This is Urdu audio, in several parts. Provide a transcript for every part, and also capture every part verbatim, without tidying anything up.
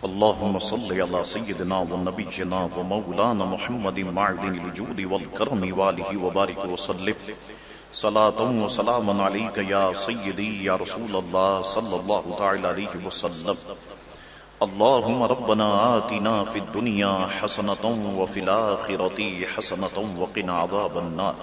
اللهم صل على سيدنا ونبينا ومولانا محمد معدن الجود والكرم وآله وبارك وسلم صلاة وسلاما عليك يا سيدي يا رسول الله صلى الله تعالى عليه وسلم. اللهم ربنا آتنا في الدنيا حسنة وفي الآخرة حسنة وقنا عذاب النار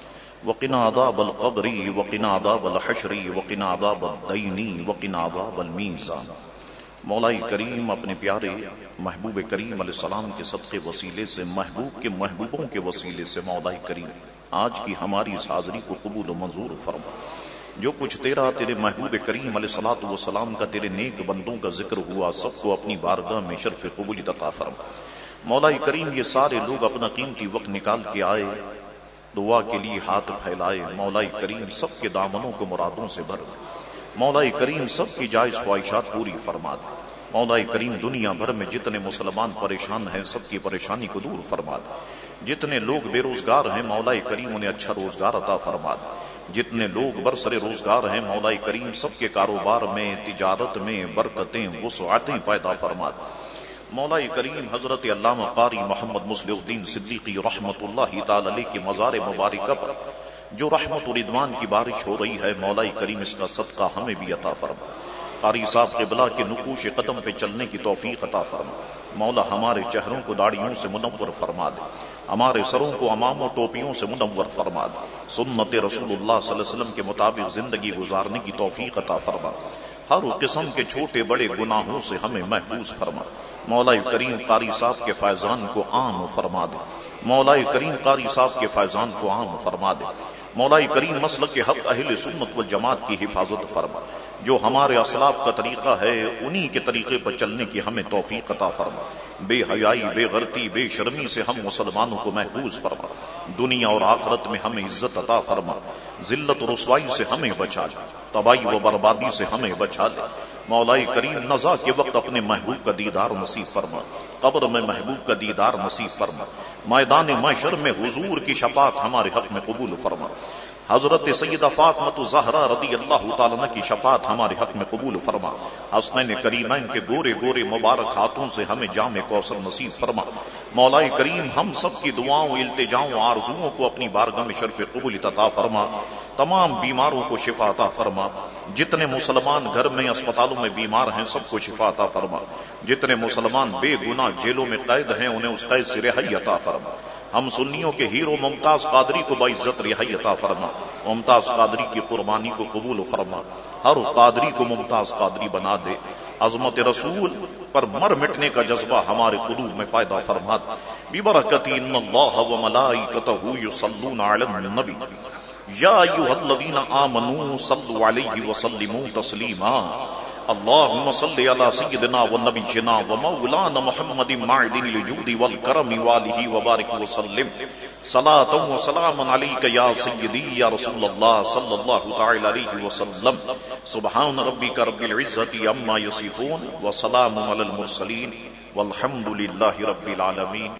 وقنا عذاب القبر وقنا عذاب الحشر وقنا عذاب الدين وقنا عذاب الميزان. مولا کریم اپنے پیارے محبوب کریم علیہ السلام کے صدقے وسیلے سے، محبوب کے محبوبوں کے وسیلے سے مولا کریم آج کی ہماری اس حاضری کو قبول و منظور فرما. جو کچھ تیرا تیرے محبوب کریم علیہ الصلوۃ والسلام کا تیرے نیک بندوں کا ذکر ہوا، سب کو اپنی بارگاہ میں شرف قبول عطا فرما. مولا کریم یہ سارے لوگ اپنا قیمتی وقت نکال کے آئے، دعا کے لیے ہاتھ پھیلائے. مولا کریم سب کے دامنوں کو مرادوں سے بھر. مولا کریم سب کی جائز خواہشات پوری فرما دے. مولا کریم دنیا بھر میں جتنے مسلمان پریشان ہیں سب کی پریشانی کو دور فرما دے. جتنے لوگ بے روزگار ہیں مولا کریم انہیں اچھا روزگار عطا فرما دے. جتنے لوگ برسر روزگار ہیں مولا کریم سب کے کاروبار میں، تجارت میں برکتیں وسعتیں پیدا فرما دے. مولا کریم حضرت علامہ قاری محمد مصلح الدین صدیقی رحمت اللہ تعالی علیہ کی مزار مبارکہ پر جو رحمت و رضوان کی بارش ہو رہی ہے، مولا کریم اس کا صدقہ ہمیں بھی عطا فرما. قاری صاحب قبلہ کے نقوش قدم پہ چلنے کی توفیق عطا فرما. مولا ہمارے چہروں کو داڑھیوں سے منور فرما دے، ہمارے سروں کو امام و ٹوپیوں سے منور فرما دے. سنت رسول اللہ صلی اللہ علیہ وسلم کے مطابق زندگی گزارنے کی توفیق عطا فرما. ہر قسم کے چھوٹے بڑے گناہوں سے ہمیں محفوظ فرما. مولا کریم قاری صاحب کے فیضان کو عام فرما دے. مولا کریم قاری صاحب کے فیضان کو عام فرما دے. مولا کریم مسلک کے حق اہل سنت والجماعت کی حفاظت فرما. جو ہمارے اسلاف کا طریقہ ہے انہی کے طریقے پر چلنے کی ہمیں توفیق عطا فرما. بے حیائی، بے غرتی، بے شرمی سے ہم مسلمانوں کو محفوظ فرما. دنیا اور آخرت میں ہمیں عزت عطا فرما. ذلت و رسوائی سے ہمیں بچا لے، تباہی و بربادی سے ہمیں بچا لے. مولا کریم نزا کے وقت اپنے محبوب کا دیدار نصیب فرما. قبر میں محبوب کا دیدار نصیب فرما. میدان محشر میں حضور کی شفاعت ہمارے حق میں قبول فرما. حضرت سیدہ فاطمہ زہرا رضی اللہ تعالیٰ عنہ کی شفاعت ہمارے حق میں قبول فرما. حسنین کریمین کے گورے گورے مبارک ہاتھوں سے ہمیں جام کوثر نصیب فرما. مولا کریم ہم سب کی دعاؤں، التجاؤں، آرزوؤں کو اپنی بارگاہ میں شرف قبول عطا فرما. تمام بیماروں کو شفا عطا فرما. جتنے مسلمان گھر میں اسپتالوں میں بیمار ہیں سب کو شفا عطا فرما. جتنے مسلمان بے گناہ جیلوں میں قید ہیں انہیں اس قید سے رہائی عطا فرما. ہم سنیوں کے ہیرو ممتاز قادری کو باعزت رہائی عطا فرما. ممتاز قادری کی قربانی کو قبول فرما. ہر قادری کو ممتاز قادری بنا دے. عظمت رسول پر مر مٹنے کا جذبہ ہمارے قلوب میں پیدا فرما دے. ببرکت ان اللہ وملائکتہ یصلون علی النبی یا ایھا الذین آمنوا صلوا علیہ وسلموا تسلیما. اللهم صل على سيدنا ونبينا ومولانا محمد معدن الجود والكرم وآله وبارك وسلم صلاة وسلاما عليك يا سيدي يا رسول الله صلى الله تعالى عليه وسلم. سبحان ربك رب العزة عما يصفون وسلام على المرسلين والحمد لله رب العالمين.